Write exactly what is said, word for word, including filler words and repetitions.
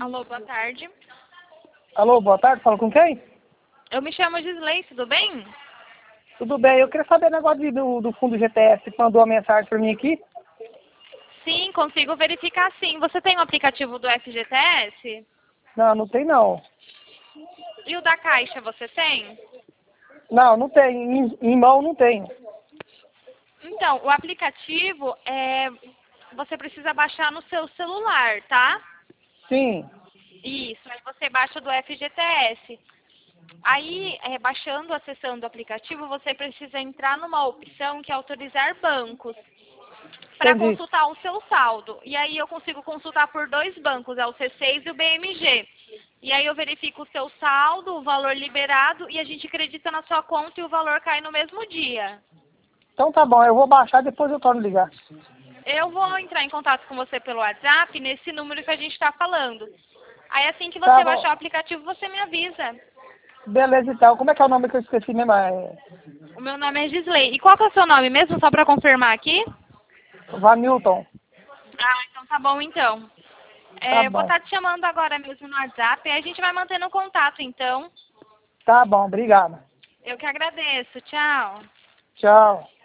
Alô, boa tarde. Alô, boa tarde, fala com quem? Eu me chamo Gisley, tudo bem? Tudo bem, eu queria saber o negócio de- do, do fundo G T S, que mandou uma mensagem para mim aqui. Sim, consigo verificar sim. Você tem o aplicativo do F G T S? Não, não tem não. E o da Caixa você tem? Não, não tem, em, em mão não tem. Então, o aplicativo, é, você precisa baixar no seu celular, tá? Sim, Isso, aí você baixa do F G T S. Aí, é, baixando, acessando o aplicativo, você precisa entrar numa opção que é autorizar bancos para entendi. consultar o seu saldo. E aí eu consigo consultar por dois bancos, é o C seis e o B M G. E aí eu verifico o seu saldo, o valor liberado, e a gente acredita na sua conta e o valor cai no mesmo dia. Então tá bom, eu vou baixar e depois eu torno ligar. Eu vou entrar em contato com você pelo WhatsApp, nesse número que a gente está falando. Aí assim que Tá você bom. baixar o aplicativo, você me avisa. Beleza então, como é que é o nome que eu esqueci mesmo? É O meu nome é Gisley. E qual que é o seu nome mesmo, só para confirmar aqui? Vanilton. Ah, então tá bom então. Tá É, eu vou bom. estar te chamando agora mesmo no WhatsApp, e a gente vai mantendo contato então. Tá bom, obrigado. Eu que agradeço. Tchau. Tchau.